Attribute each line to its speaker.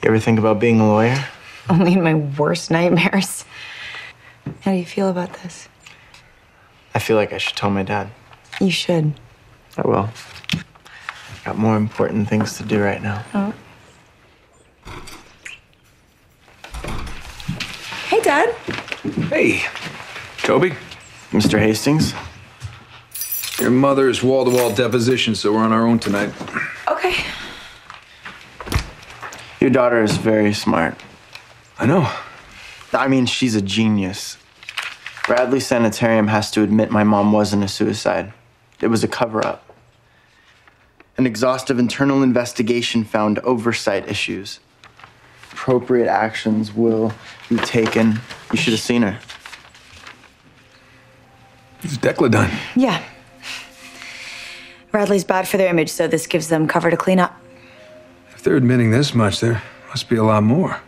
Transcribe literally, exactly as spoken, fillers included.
Speaker 1: ever think about being a lawyer?
Speaker 2: Only in my worst nightmares. How do you feel about this?
Speaker 1: I feel like I should tell my dad.
Speaker 2: You should.
Speaker 1: I will. Got more important things to do right now.
Speaker 2: Oh. Hey, Dad.
Speaker 3: Hey, Toby.
Speaker 1: Mister Hastings?
Speaker 3: Your mother's wall-to-wall deposition, so we're on our own tonight.
Speaker 2: Okay.
Speaker 1: Your daughter is very smart.
Speaker 3: I know.
Speaker 1: I mean, she's a genius. Bradley Sanitarium has to admit my mom wasn't a suicide. It was a cover-up. An exhaustive internal investigation found oversight issues. Appropriate actions will be taken. You should have seen her.
Speaker 3: Is Decla done?
Speaker 2: Yeah. Bradley's bad for their image, so this gives them cover to clean up.
Speaker 3: If they're admitting this much, there must be a lot more.